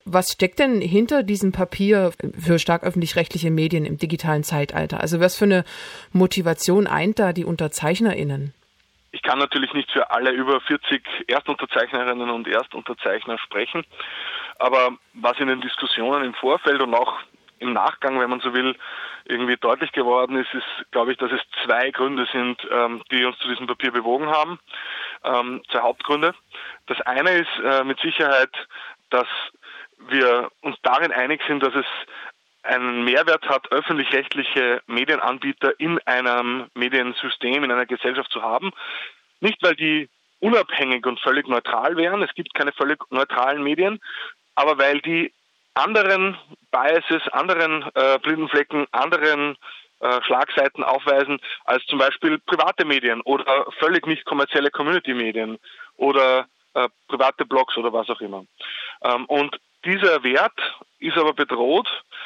Was steckt denn hinter diesem Papier für stark öffentlich-rechtliche Medien im digitalen Zeitalter? Also was für eine Motivation eint da die UnterzeichnerInnen? Ich kann natürlich nicht für alle über 40 Erstunterzeichnerinnen und Erstunterzeichner sprechen, aber was in den Diskussionen im Vorfeld und auch im Nachgang, wenn man so will, irgendwie deutlich geworden ist, glaube ich, dass es zwei Gründe sind, die uns zu diesem Papier bewogen haben. Zwei Hauptgründe. Das eine ist mit Sicherheit, dass wir uns darin einig sind, dass es einen Mehrwert hat, öffentlich-rechtliche Medienanbieter in einem Mediensystem, in einer Gesellschaft zu haben. Nicht, weil die unabhängig und völlig neutral wären, es gibt keine völlig neutralen Medien, aber weil die anderen Biases, anderen Blindenflecken, anderen Schlagseiten aufweisen als zum Beispiel private Medien oder völlig nicht kommerzielle Community-Medien oder private Blogs oder was auch immer. Und dieser Wert ist aber bedroht,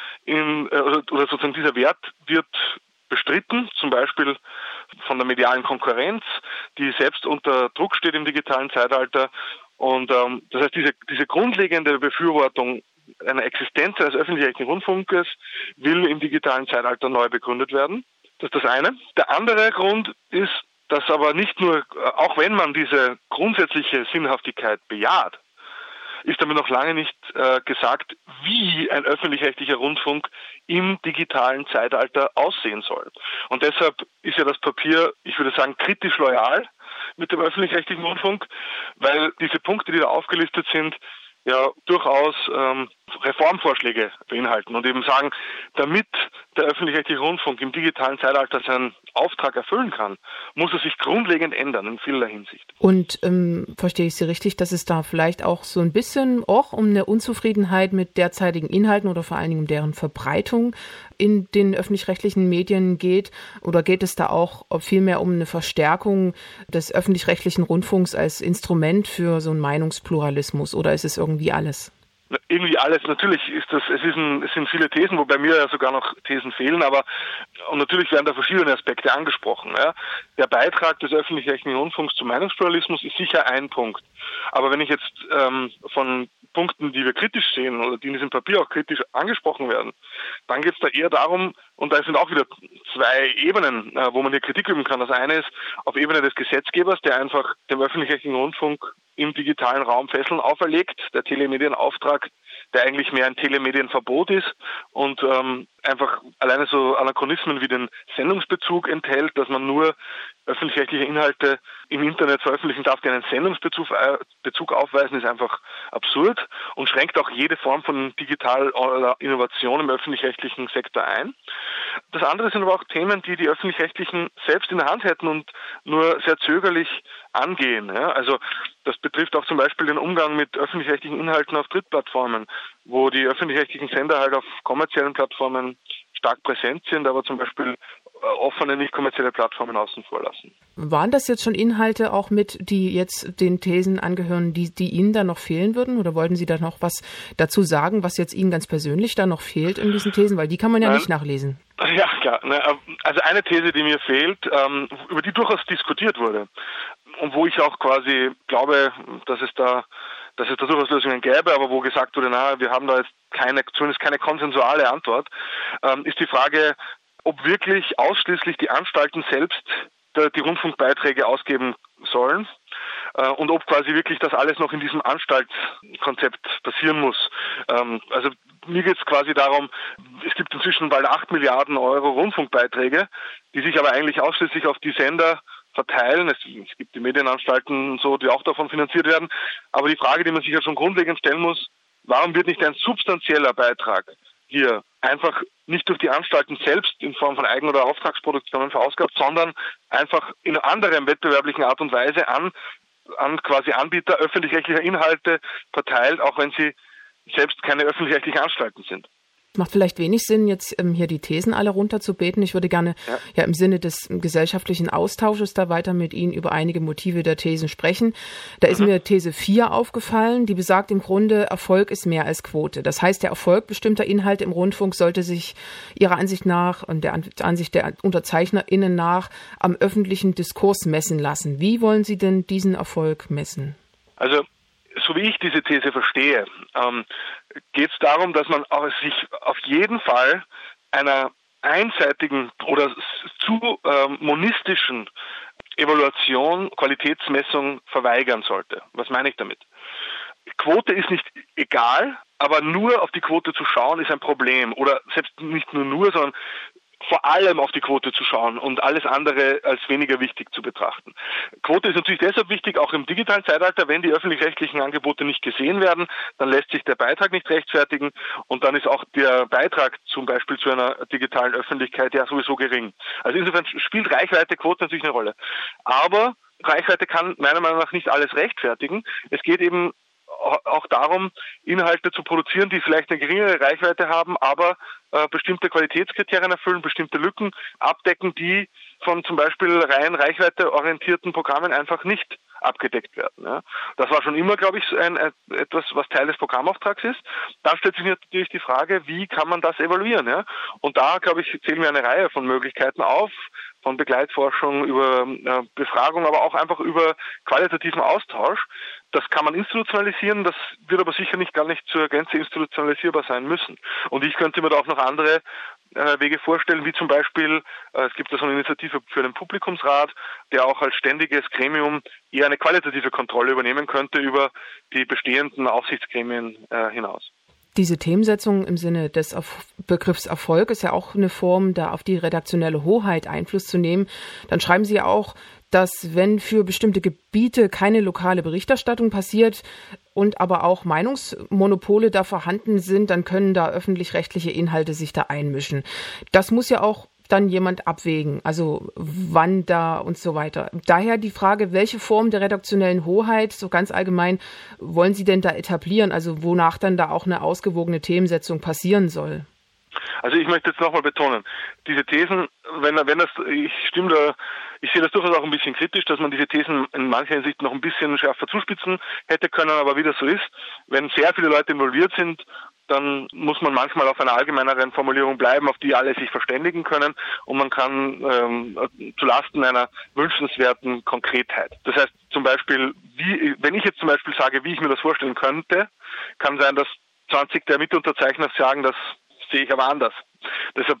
oder sozusagen dieser Wert wird bestritten, zum Beispiel von der medialen Konkurrenz, die selbst unter Druck steht im digitalen Zeitalter. Und das heißt, diese grundlegende Befürwortung einer Existenz eines öffentlich-rechtlichen Rundfunkes will im digitalen Zeitalter neu begründet werden. Das ist das eine. Der andere Grund ist, dass aber nicht nur, auch wenn man diese grundsätzliche Sinnhaftigkeit bejaht, ist damit noch lange nicht gesagt, wie ein öffentlich-rechtlicher Rundfunk im digitalen Zeitalter aussehen soll. Und deshalb ist ja das Papier, ich würde sagen, kritisch loyal mit dem öffentlich-rechtlichen Rundfunk, weil diese Punkte, die da aufgelistet sind, ja durchaus Reformvorschläge beinhalten und eben sagen, damit der öffentlich-rechtliche Rundfunk im digitalen Zeitalter seinen Auftrag erfüllen kann, muss er sich grundlegend ändern in vielerlei Hinsicht. Und verstehe ich Sie richtig, dass es da vielleicht auch so ein bisschen auch um eine Unzufriedenheit mit derzeitigen Inhalten oder vor allen Dingen um deren Verbreitung in den öffentlich-rechtlichen Medien geht? Oder geht es da auch vielmehr um eine Verstärkung des öffentlich-rechtlichen Rundfunks als Instrument für so einen Meinungspluralismus? Oder ist es irgendwie alles? Irgendwie alles. Natürlich ist es sind viele Thesen, wobei mir ja sogar noch Thesen fehlen, und natürlich werden da verschiedene Aspekte angesprochen. Ja. Der Beitrag des öffentlich-rechtlichen Rundfunks zum Meinungspluralismus ist sicher ein Punkt. Aber wenn ich jetzt von Punkten, die wir kritisch sehen oder die in diesem Papier auch kritisch angesprochen werden, dann geht es da eher darum, und da sind auch wieder zwei Ebenen, wo man hier Kritik üben kann. Das eine ist auf Ebene des Gesetzgebers, der einfach dem öffentlich-rechtlichen Rundfunk im digitalen Raum Fesseln auferlegt, der Telemedienauftrag, der eigentlich mehr ein Telemedienverbot ist und einfach alleine so Anachronismen wie den Sendungsbezug enthält, dass man nur öffentlich-rechtliche Inhalte im Internet veröffentlichen darf, die einen Sendungsbezug aufweisen, ist einfach absurd und schränkt auch jede Form von digitaler Innovation im öffentlich-rechtlichen Sektor ein. Das andere sind aber auch Themen, die die Öffentlich-Rechtlichen selbst in der Hand hätten und nur sehr zögerlich angehen. Ja? Also das betrifft auch zum Beispiel den Umgang mit öffentlich-rechtlichen Inhalten auf Drittplattformen, wo die öffentlich-rechtlichen Sender halt auf kommerziellen Plattformen stark präsent sind, aber zum Beispiel offene, nicht kommerzielle Plattformen außen vor lassen. Waren das jetzt schon Inhalte auch mit, die jetzt den Thesen angehören, die Ihnen da noch fehlen würden? Oder wollten Sie da noch was dazu sagen, was jetzt Ihnen ganz persönlich da noch fehlt in diesen Thesen? Weil die kann man ja nicht nachlesen. Ja, klar. Also eine These, die mir fehlt, über die durchaus diskutiert wurde und wo ich auch quasi glaube, dass es da durchaus Lösungen gäbe, aber wo gesagt wurde, wir haben da jetzt zumindest keine konsensuale Antwort, ist die Frage, ob wirklich ausschließlich die Anstalten selbst die Rundfunkbeiträge ausgeben sollen und ob quasi wirklich das alles noch in diesem Anstaltskonzept passieren muss. Also mir geht es quasi darum, es gibt inzwischen bald 8 Milliarden Euro Rundfunkbeiträge, die sich aber eigentlich ausschließlich auf die Sender verteilen. Es gibt die Medienanstalten und so, die auch davon finanziert werden. Aber die Frage, die man sich ja schon grundlegend stellen muss, warum wird nicht ein substanzieller Beitrag hier einfach nicht durch die Anstalten selbst in Form von Eigen- oder Auftragsproduktionen verausgabt, sondern einfach in einer anderen wettbewerblichen Art und Weise an quasi Anbieter öffentlich-rechtlicher Inhalte verteilt, auch wenn sie selbst keine öffentlich-rechtlichen Anstalten sind. Macht vielleicht wenig Sinn, jetzt hier die Thesen alle runterzubeten. Ich würde gerne im Sinne des gesellschaftlichen Austausches da weiter mit Ihnen über einige Motive der Thesen sprechen. Da ist mir These 4 aufgefallen, die besagt im Grunde, Erfolg ist mehr als Quote. Das heißt, der Erfolg bestimmter Inhalte im Rundfunk sollte sich Ihrer Ansicht nach und der Ansicht der UnterzeichnerInnen nach am öffentlichen Diskurs messen lassen. Wie wollen Sie denn diesen Erfolg messen? Also so wie ich diese These verstehe, geht es darum, dass man sich auf jeden Fall einer einseitigen oder zu monistischen Evaluation, Qualitätsmessung verweigern sollte. Was meine ich damit? Quote ist nicht egal, aber nur auf die Quote zu schauen ist ein Problem. Oder selbst nicht nur, sondern vor allem auf die Quote zu schauen und alles andere als weniger wichtig zu betrachten. Quote ist natürlich deshalb wichtig, auch im digitalen Zeitalter, wenn die öffentlich-rechtlichen Angebote nicht gesehen werden, dann lässt sich der Beitrag nicht rechtfertigen und dann ist auch der Beitrag zum Beispiel zu einer digitalen Öffentlichkeit ja sowieso gering. Also insofern spielt Reichweite, Quote natürlich eine Rolle. Aber Reichweite kann meiner Meinung nach nicht alles rechtfertigen. Es geht eben auch darum, Inhalte zu produzieren, die vielleicht eine geringere Reichweite haben, aber bestimmte Qualitätskriterien erfüllen, bestimmte Lücken abdecken, die von zum Beispiel rein reichweiteorientierten Programmen einfach nicht abgedeckt werden. Ja. Das war schon immer, glaube ich, etwas, was Teil des Programmauftrags ist. Dann stellt sich natürlich die Frage, wie kann man das evaluieren? Ja? Und da, glaube ich, zählen wir eine Reihe von Möglichkeiten auf, von Begleitforschung über Befragung, aber auch einfach über qualitativen Austausch. Das kann man institutionalisieren, das wird aber sicher gar nicht zur Gänze institutionalisierbar sein müssen. Und ich könnte mir da auch noch andere Wege vorstellen, wie zum Beispiel, es gibt da so eine Initiative für den Publikumsrat, der auch als ständiges Gremium eher eine qualitative Kontrolle übernehmen könnte über die bestehenden Aufsichtsgremien hinaus. Diese Themensetzung im Sinne des Begriffs Erfolg ist ja auch eine Form, da auf die redaktionelle Hoheit Einfluss zu nehmen. Dann schreiben Sie ja auch, dass wenn für bestimmte Gebiete keine lokale Berichterstattung passiert und aber auch Meinungsmonopole da vorhanden sind, dann können da öffentlich-rechtliche Inhalte sich da einmischen. Das muss ja auch dann jemand abwägen, also wann da und so weiter. Daher die Frage, welche Form der redaktionellen Hoheit, so ganz allgemein, wollen Sie denn da etablieren, also wonach dann da auch eine ausgewogene Themensetzung passieren soll? Also ich möchte jetzt nochmal betonen, diese Thesen, ich sehe das durchaus auch ein bisschen kritisch, dass man diese Thesen in mancher Hinsicht noch ein bisschen schärfer zuspitzen hätte können, aber wie das so ist, wenn sehr viele Leute involviert sind, dann muss man manchmal auf einer allgemeineren Formulierung bleiben, auf die alle sich verständigen können und man kann zulasten einer wünschenswerten Konkretheit. Das heißt zum Beispiel, wenn ich jetzt zum Beispiel sage, wie ich mir das vorstellen könnte, kann sein, dass 20 der Mitunterzeichner sagen, das sehe ich aber anders. Deshalb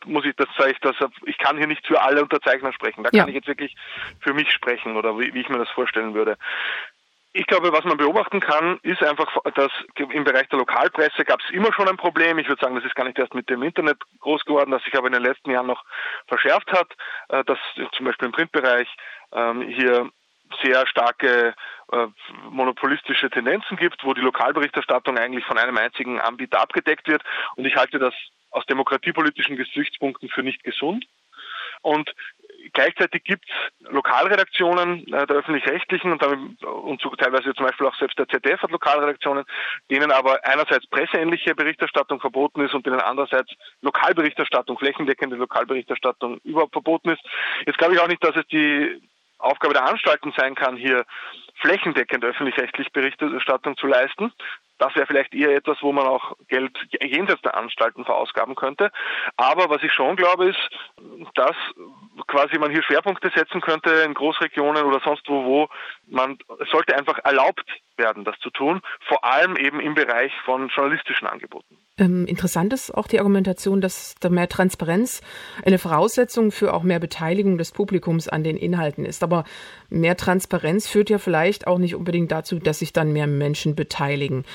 ich kann hier nicht für alle Unterzeichner sprechen. Da kann ich jetzt wirklich für mich sprechen oder wie ich mir das vorstellen würde. Ich glaube, was man beobachten kann, ist einfach, dass im Bereich der Lokalpresse gab es immer schon ein Problem. Ich würde sagen, das ist gar nicht erst mit dem Internet groß geworden, das sich aber in den letzten Jahren noch verschärft hat, dass zum Beispiel im Printbereich hier sehr starke monopolistische Tendenzen gibt, wo die Lokalberichterstattung eigentlich von einem einzigen Anbieter abgedeckt wird. Und ich halte das aus demokratiepolitischen Gesichtspunkten für nicht gesund. Und gleichzeitig gibt es Lokalredaktionen der Öffentlich-Rechtlichen und teilweise zum Beispiel auch selbst der ZDF hat Lokalredaktionen, denen aber einerseits presseähnliche Berichterstattung verboten ist und denen andererseits Lokalberichterstattung, flächendeckende Lokalberichterstattung überhaupt verboten ist. Jetzt glaube ich auch nicht, dass es die Aufgabe der Anstalten sein kann, hier flächendeckend öffentlich-rechtlich Berichterstattung zu leisten. Das wäre vielleicht eher etwas, wo man auch Geld jenseits der Anstalten verausgaben könnte. Aber was ich schon glaube, ist, dass quasi man hier Schwerpunkte setzen könnte in Großregionen oder sonst wo es sollte einfach erlaubt werden, das zu tun, vor allem eben im Bereich von journalistischen Angeboten. Interessant ist auch die Argumentation, dass da mehr Transparenz eine Voraussetzung für auch mehr Beteiligung des Publikums an den Inhalten ist. Aber mehr Transparenz führt ja vielleicht auch nicht unbedingt dazu, dass sich dann mehr Menschen beteiligen.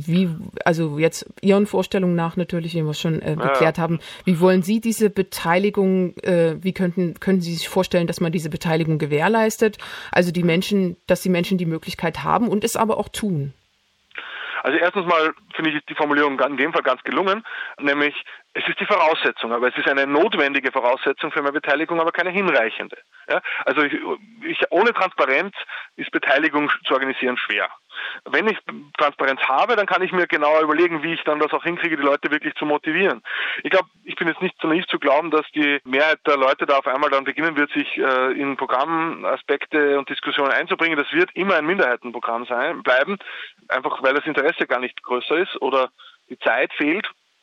Also jetzt Ihren Vorstellungen nach natürlich, wie wir es schon geklärt haben, wie wollen Sie diese Beteiligung, können Sie sich vorstellen, dass man diese Beteiligung gewährleistet? Also dass die Menschen die Möglichkeit haben und es aber auch tun. Also erstens mal finde ich die Formulierung in dem Fall ganz gelungen, nämlich es ist die Voraussetzung, aber es ist eine notwendige Voraussetzung für mehr Beteiligung, aber keine hinreichende. Ja? Also ohne Transparenz ist Beteiligung zu organisieren schwer. Wenn ich Transparenz habe, dann kann ich mir genauer überlegen, wie ich dann das auch hinkriege, die Leute wirklich zu motivieren. Ich glaube, ich bin jetzt nicht so naiv zu glauben, dass die Mehrheit der Leute da auf einmal dann beginnen wird, sich in Programmaspekte und Diskussionen einzubringen. Das wird immer ein Minderheitenprogramm bleiben, einfach weil das Interesse gar nicht größer ist oder die Zeit fehlt.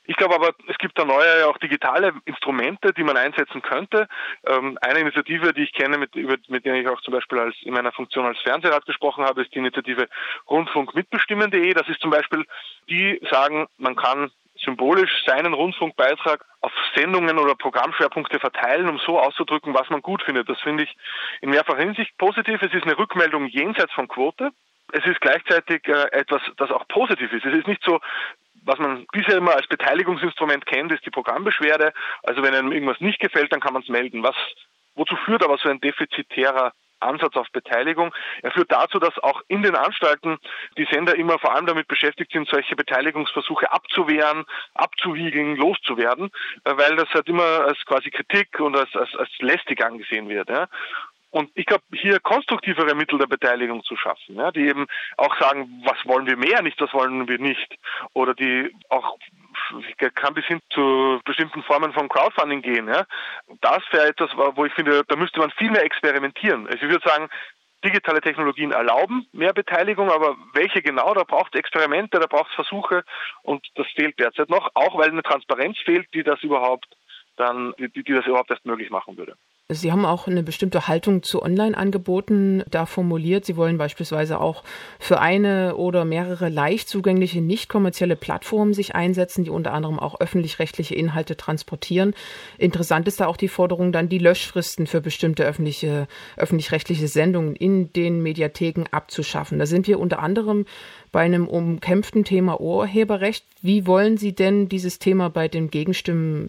Ich glaube aber, es gibt da neue, auch digitale Instrumente, die man einsetzen könnte. Eine Initiative, die ich kenne, mit der ich auch zum Beispiel in meiner Funktion als Fernsehrat gesprochen habe, ist die Initiative Rundfunkmitbestimmen.de. Das ist zum Beispiel, die sagen, man kann symbolisch seinen Rundfunkbeitrag auf Sendungen oder Programmschwerpunkte verteilen, um so auszudrücken, was man gut findet. Das finde ich in mehrfacher Hinsicht positiv. Es ist eine Rückmeldung jenseits von Quote. Es ist gleichzeitig etwas, das auch positiv ist. Es ist nicht so, was man bisher immer als Beteiligungsinstrument kennt, ist die Programmbeschwerde. Also wenn einem irgendwas nicht gefällt, dann kann man es melden. Wozu führt aber so ein defizitärer Ansatz auf Beteiligung? Er führt dazu, dass auch in den Anstalten die Sender immer vor allem damit beschäftigt sind, solche Beteiligungsversuche abzuwehren, abzuwiegeln, loszuwerden, weil das halt immer als quasi Kritik und als lästig angesehen wird. Ja. Und ich glaube, hier konstruktivere Mittel der Beteiligung zu schaffen, ja, die eben auch sagen, was wollen wir mehr, nicht was wollen wir nicht. Oder die auch, kann bis hin zu bestimmten Formen von Crowdfunding gehen. Ja. Das wäre etwas, wo ich finde, da müsste man viel mehr experimentieren. Also ich würde sagen, digitale Technologien erlauben mehr Beteiligung, aber welche genau, da braucht es Experimente, da braucht es Versuche und das fehlt derzeit noch, auch weil eine Transparenz fehlt, die das überhaupt erst möglich machen würde. Sie haben auch eine bestimmte Haltung zu Online-Angeboten da formuliert. Sie wollen beispielsweise auch für eine oder mehrere leicht zugängliche, nicht kommerzielle Plattformen sich einsetzen, die unter anderem auch öffentlich-rechtliche Inhalte transportieren. Interessant ist da auch die Forderung, dann die Löschfristen für bestimmte öffentlich-rechtliche Sendungen in den Mediatheken abzuschaffen. Da sind wir unter anderem bei einem umkämpften Thema Urheberrecht. Wie wollen Sie denn dieses Thema bei den Gegenstimmen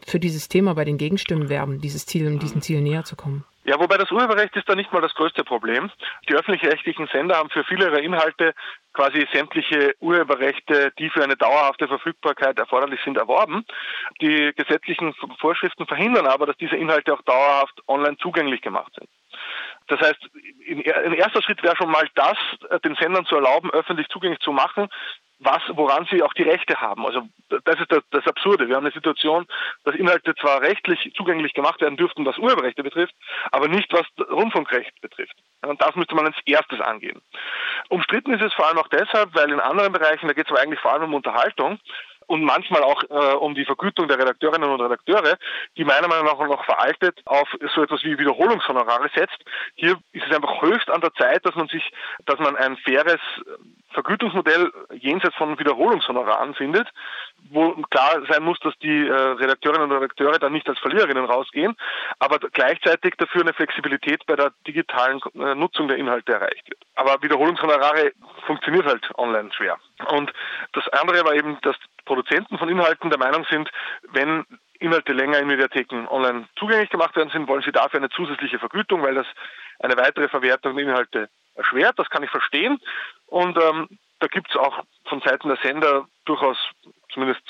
werben, diesem Ziel näher zu kommen? Ja, wobei das Urheberrecht ist da nicht mal das größte Problem. Die öffentlich-rechtlichen Sender haben für viele ihrer Inhalte quasi sämtliche Urheberrechte, die für eine dauerhafte Verfügbarkeit erforderlich sind, erworben. Die gesetzlichen Vorschriften verhindern aber, dass diese Inhalte auch dauerhaft online zugänglich gemacht sind. Das heißt, in erster Schritt wäre schon mal das, den Sendern zu erlauben, öffentlich zugänglich zu machen, woran sie auch die Rechte haben. Also das ist das Absurde. Wir haben eine Situation, dass Inhalte zwar rechtlich zugänglich gemacht werden dürften, was Urheberrechte betrifft, aber nicht, was Rundfunkrecht betrifft. Und das müsste man als erstes angehen. Umstritten ist es vor allem auch deshalb, weil in anderen Bereichen, da geht es aber eigentlich vor allem um Unterhaltung, und manchmal auch um die Vergütung der Redakteurinnen und Redakteure, die meiner Meinung nach noch veraltet auf so etwas wie Wiederholungshonorare setzt. Hier ist es einfach höchst an der Zeit, dass man ein faires Vergütungsmodell jenseits von Wiederholungshonoraren findet, wo klar sein muss, dass die Redakteurinnen und Redakteure dann nicht als Verliererinnen rausgehen, aber gleichzeitig dafür eine Flexibilität bei der digitalen Nutzung der Inhalte erreicht wird. Aber Wiederholungshonorare funktioniert halt online schwer. Und das andere war eben, dass Produzenten von Inhalten der Meinung sind, wenn Inhalte länger in Mediatheken online zugänglich gemacht werden sind, wollen sie dafür eine zusätzliche Vergütung, weil das eine weitere Verwertung der Inhalte erschwert. Das kann ich verstehen. Und da gibt es auch von Seiten der Sender durchaus, zumindest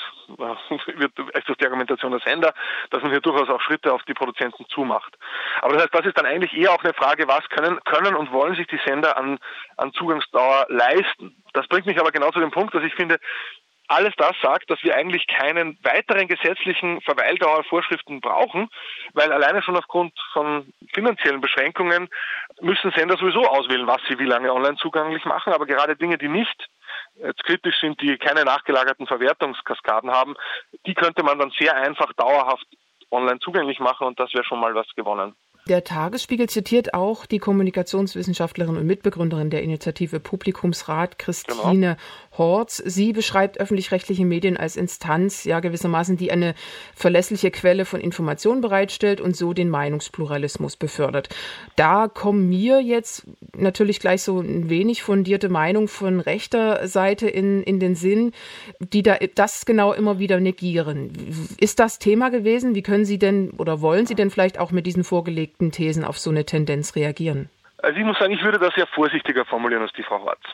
ist das die Argumentation der Sender, dass man hier durchaus auch Schritte auf die Produzenten zumacht. Aber das heißt, das ist dann eigentlich eher auch eine Frage, was können und wollen sich die Sender an Zugangsdauer leisten. Das bringt mich aber genau zu dem Punkt, dass ich finde, alles das sagt, dass wir eigentlich keinen weiteren gesetzlichen Verweildauervorschriften brauchen, weil alleine schon aufgrund von finanziellen Beschränkungen müssen Sender sowieso auswählen, was sie wie lange online zugänglich machen. Aber gerade Dinge, die nicht kritisch sind, die keine nachgelagerten Verwertungskaskaden haben, die könnte man dann sehr einfach dauerhaft online zugänglich machen und das wäre schon mal was gewonnen. Der Tagesspiegel zitiert auch die Kommunikationswissenschaftlerin und Mitbegründerin der Initiative Publikumsrat, Christine Horz. Sie beschreibt öffentlich-rechtliche Medien als Instanz, ja gewissermaßen, die eine verlässliche Quelle von Informationen bereitstellt und so den Meinungspluralismus befördert. Da kommen mir jetzt natürlich gleich so ein wenig fundierte Meinung von rechter Seite in den Sinn, die das genau immer wieder negieren. Ist das Thema gewesen? Wie können Sie denn oder wollen Sie denn vielleicht auch mit diesen vorgelegten Thesen auf so eine Tendenz reagieren? Also ich muss sagen, ich würde das sehr vorsichtiger formulieren als die Frau Horz.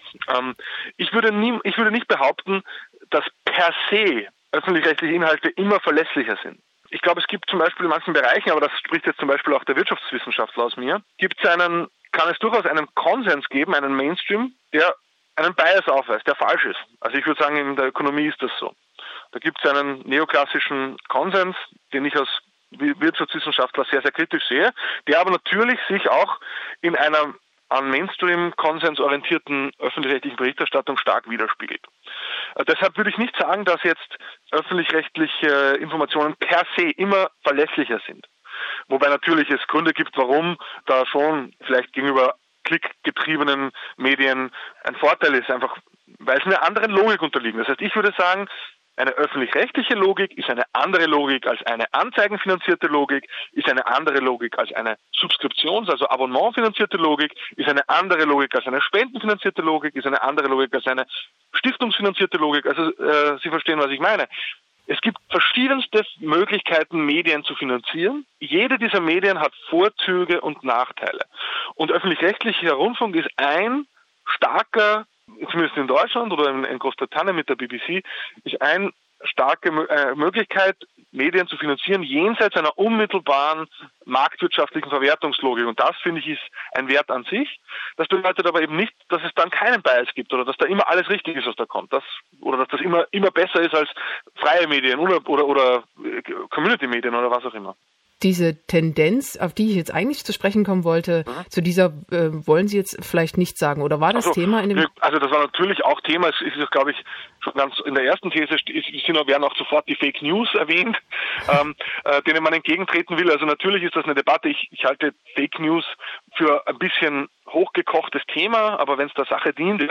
Ich würde nicht behaupten, dass per se öffentlich-rechtliche Inhalte immer verlässlicher sind. Ich glaube, es gibt zum Beispiel in manchen Bereichen, aber das spricht jetzt zum Beispiel auch der Wirtschaftswissenschaftler aus mir, kann es durchaus einen Konsens geben, einen Mainstream, der einen Bias aufweist, der falsch ist. Also ich würde sagen, in der Ökonomie ist das so. Da gibt es einen neoklassischen Konsens, den ich als Wirtschaftswissenschaftler sehr, sehr kritisch sehe, der aber natürlich sich auch in einer an Mainstream-Konsens orientierten öffentlich-rechtlichen Berichterstattung stark widerspiegelt. Deshalb würde ich nicht sagen, dass jetzt öffentlich-rechtliche Informationen per se immer verlässlicher sind. Wobei natürlich es Gründe gibt, warum da schon vielleicht gegenüber klickgetriebenen Medien ein Vorteil ist, einfach weil sie einer anderen Logik unterliegen. Das heißt, ich würde sagen, eine öffentlich-rechtliche Logik ist eine andere Logik als eine anzeigenfinanzierte Logik, ist eine andere Logik als eine Subskriptions-, also abonnementfinanzierte Logik, ist eine andere Logik als eine spendenfinanzierte Logik, ist eine andere Logik als eine stiftungsfinanzierte Logik. Also Sie verstehen, was ich meine. Es gibt verschiedenste Möglichkeiten, Medien zu finanzieren. Jede dieser Medien hat Vorzüge und Nachteile. Und öffentlich-rechtlicher Rundfunk ist ein starker, zumindest in Deutschland oder in Großbritannien mit der BBC, ist eine starke Möglichkeit, Medien zu finanzieren, jenseits einer unmittelbaren marktwirtschaftlichen Verwertungslogik. Und das, finde ich, ist ein Wert an sich. Das bedeutet aber eben nicht, dass es dann keinen Bias gibt oder dass da immer alles richtig ist, was da kommt. Oder dass das immer besser ist als freie Medien oder Community-Medien oder was auch immer. Diese Tendenz, auf die ich jetzt eigentlich zu sprechen kommen wollte, zu dieser wollen Sie jetzt vielleicht nicht sagen, oder war das Thema in dem... Also das war natürlich auch Thema, es ist, glaube ich, schon ganz in der ersten These werden auch sofort die Fake News erwähnt, denen man entgegentreten will. Also natürlich ist das eine Debatte, ich halte Fake News für ein bisschen hochgekochtes Thema, aber wenn es der Sache dient,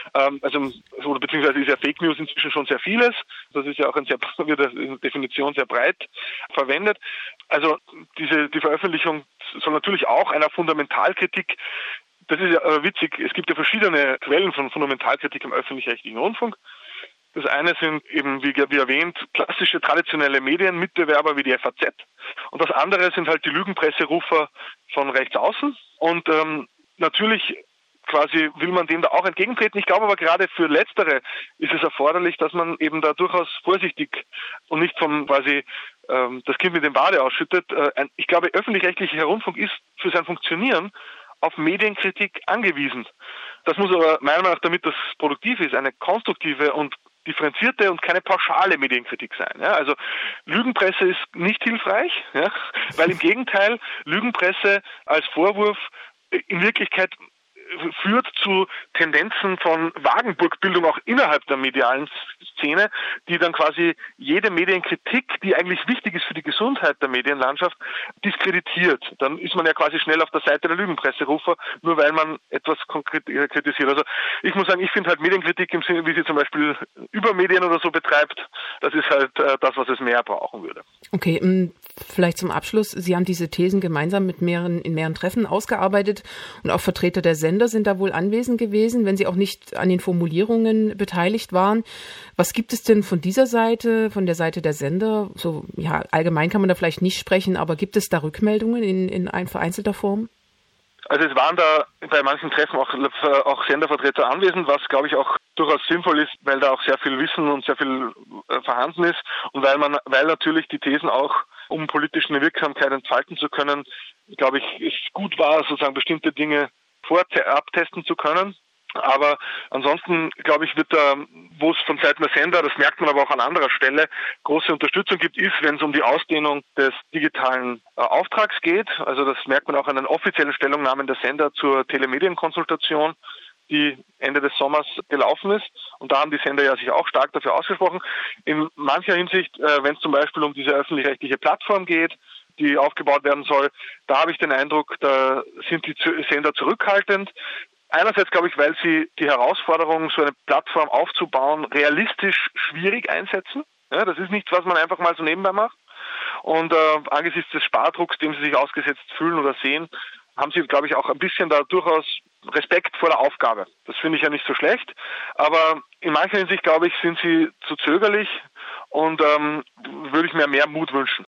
beziehungsweise ist ja Fake News inzwischen schon sehr vieles, das ist ja auch wird in Definition sehr breit verwendet. Also die Veröffentlichung soll natürlich auch einer Fundamentalkritik, das ist ja witzig, es gibt ja verschiedene Quellen von Fundamentalkritik im öffentlich-rechtlichen Rundfunk. Das eine sind eben, wie erwähnt, klassische traditionelle Medienmitbewerber wie die FAZ. Und das andere sind halt die Lügenpresserufer von rechts außen. Und natürlich quasi will man dem da auch entgegentreten. Ich glaube aber gerade für Letztere ist es erforderlich, dass man eben da durchaus vorsichtig und nicht vom quasi das Kind mit dem Bade ausschüttet. Ich glaube, öffentlich-rechtlicher Rundfunk ist für sein Funktionieren auf Medienkritik angewiesen. Das muss aber meiner Meinung nach, damit das produktiv ist, eine konstruktive und differenzierte und keine pauschale Medienkritik sein. Ja? Also Lügenpresse ist nicht hilfreich, ja? Weil im Gegenteil Lügenpresse als Vorwurf in Wirklichkeit führt zu Tendenzen von Wagenburgbildung auch innerhalb der medialen Szene, die dann quasi jede Medienkritik, die eigentlich wichtig ist für die Gesundheit der Medienlandschaft, diskreditiert. Dann ist man ja quasi schnell auf der Seite der Lügenpresserufer, nur weil man etwas konkret kritisiert. Also ich muss sagen, ich finde halt Medienkritik im Sinne, wie sie zum Beispiel Übermedien oder so betreibt, das ist halt das, was es mehr brauchen würde. Okay, vielleicht zum Abschluss. Sie haben diese Thesen gemeinsam in mehreren Treffen ausgearbeitet und auch Vertreter der Sender sind da wohl anwesend gewesen, wenn sie auch nicht an den Formulierungen beteiligt waren. Was gibt es denn von dieser Seite, von der Seite der Sender? So, ja, allgemein kann man da vielleicht nicht sprechen, aber gibt es da Rückmeldungen in vereinzelter Form? Also es waren da bei manchen Treffen auch Sendervertreter anwesend, was glaube ich auch durchaus sinnvoll ist, weil da auch sehr viel Wissen und sehr viel vorhanden ist und weil natürlich die Thesen auch, um politisch eine Wirksamkeit entfalten zu können, glaube ich, es gut war, sozusagen bestimmte Dinge abtesten zu können. Aber ansonsten, glaube ich, wird da, wo es von Seiten der Sender, das merkt man aber auch an anderer Stelle, große Unterstützung gibt, ist, wenn es um die Ausdehnung des digitalen Auftrags geht. Also das merkt man auch an den offiziellen Stellungnahmen der Sender zur Telemedienkonsultation, die Ende des Sommers gelaufen ist. Und da haben die Sender ja sich auch stark dafür ausgesprochen. In mancher Hinsicht, wenn es zum Beispiel um diese öffentlich-rechtliche Plattform geht, die aufgebaut werden soll, da habe ich den Eindruck, da sind die Sender zurückhaltend. Einerseits glaube ich, weil sie die Herausforderung, so eine Plattform aufzubauen, realistisch schwierig einsetzen. Ja, das ist nichts, was man einfach mal so nebenbei macht. Und angesichts des Spardrucks, dem sie sich ausgesetzt fühlen oder sehen, haben sie, glaube ich, auch ein bisschen da durchaus Respekt vor der Aufgabe. Das finde ich ja nicht so schlecht. Aber in mancher Hinsicht, glaube ich, sind sie zu zögerlich und würde ich mir mehr Mut wünschen.